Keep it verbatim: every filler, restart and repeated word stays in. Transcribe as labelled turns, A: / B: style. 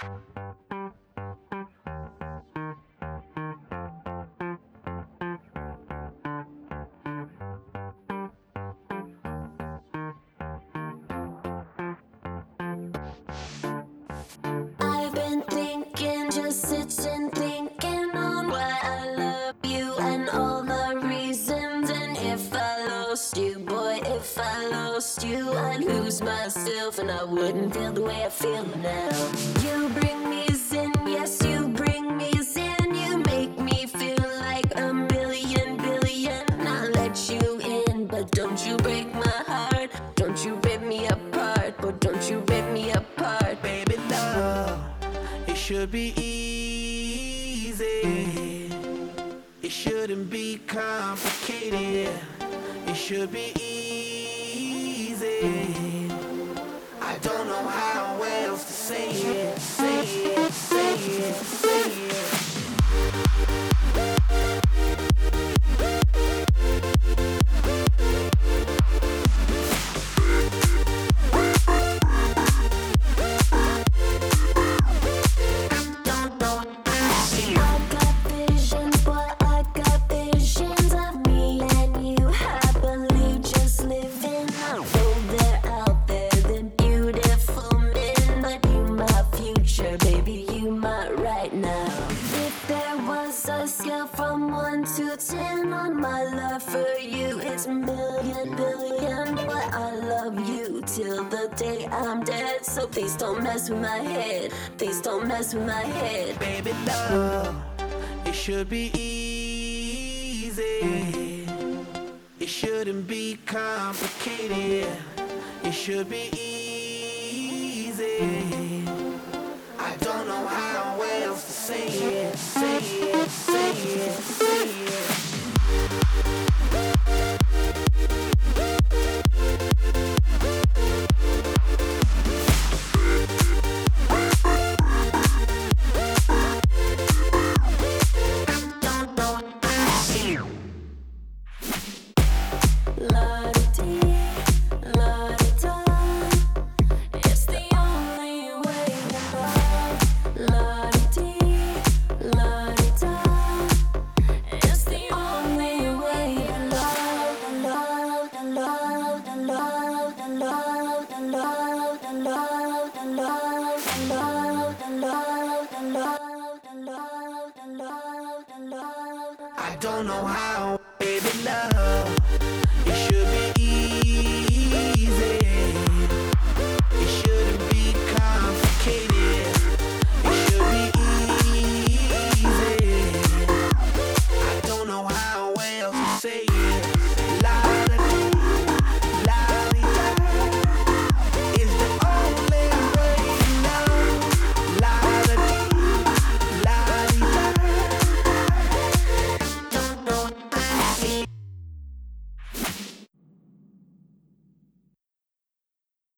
A: I've been thinking, just sitting thinking on why I love you and all the reasons. And if I lost you, boy, if I lost you, I'd lose myself and I wouldn't feel the way I feel now. You bring me zen, yes, you bring me zen. You make me feel like a million billion. I'll let you in, but don't you break my heart. Don't you rip me apart, but don't you rip me apart.
B: Baby love, it should be easy. It shouldn't be complicated. It should be easy. I don't know how else to say it, say it, say it, say it.
A: From one to ten on my love for you, it's million billion. But I love you till the day I'm dead. So please don't mess with my head. Please don't mess with my head.
B: Baby love, it should be easy. It shouldn't be complicated. It should be easy. I don't know how else to say it, say it, say it, say it. I don't know how, baby love.